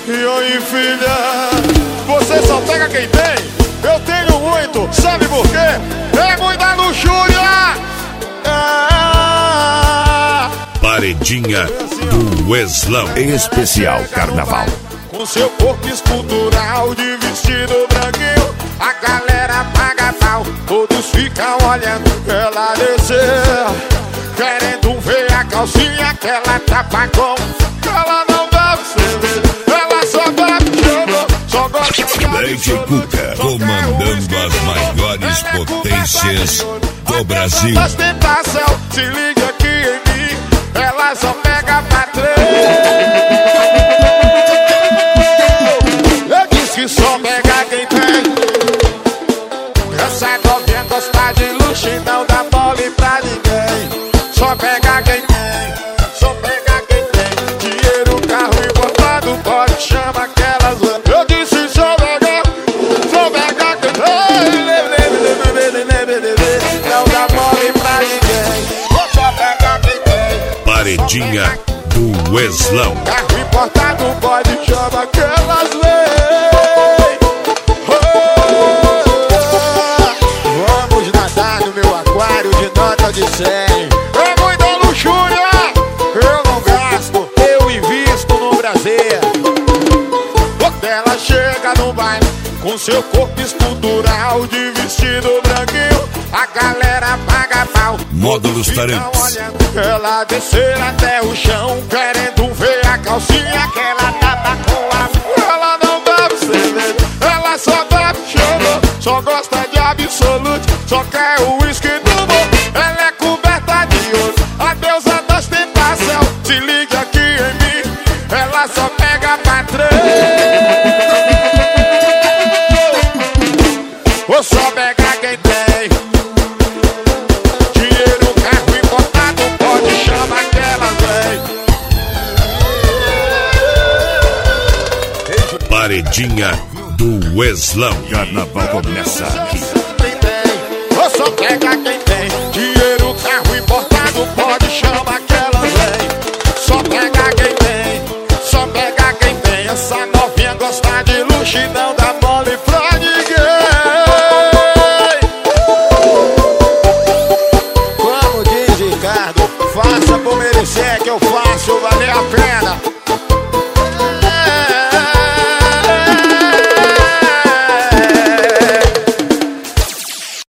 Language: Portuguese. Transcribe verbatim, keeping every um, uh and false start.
E aí, filha, você só pega quem tem? Eu tenho muito, sabe por quê? É muita luxúria. Ah, Paredinha do Weslão. Especial Carnaval. com seu corpo escultural de vestido branquinho, a galera paga pau, todos ficam olhando ela descer, querendo ver a calcinha que ela tapa com. Ela não bebe cerveja, ela só bebe gelo, só gosta de Leite Cuca, comandando as maiores potências do Brasil. Ostentação, se liga aqui em mim, ela só pega pra três. Eu disse que só pega quem tem. Essa novinha gosta de luxo e não dá mole pra ninguém. Só pega quem tem, só pega quem tem. Dinheiro, carro importado, pode chamar aquelas. Eu disse só pega, só pega quem tem. Não dá mole pra ninguém. Só pega quem tem. Paredinha do Weslão. Carro importado, pode chamar aquelas leis. Vamos nadar no meu aquário de nota de cem. É muita luxúria, eu não gasto, eu invisto no Brasil. Quando ela chega no baile, com seu corpo escultural de vestido branquinho, a galera paga pau. Módulos Ficam Tarantes. olhando ela descer até o chão, querendo ver a calcinha que ela tapa com a. Ela não bebe cerveja, ela só bebe chama, só gosta de absolute, só quer o uísque do bom. Ela é coberta de ouro, a deusa da ostentação. Se liga aqui em mim, ela só pega pra três. Ou só pega quem tem. Dinheiro, carro importado, pode chamar aquelas leis. Paredinha do Weslão. Carnaval começa aqui. Ou só pega quem tem. Dinheiro, carro importado, pode chamar aquelas leis. Só pega quem tem, só pega quem tem. Essa novinha gosta de luxo e não dá mole pra ninguém. Como diz Ricardo, faça por merecer que eu faço.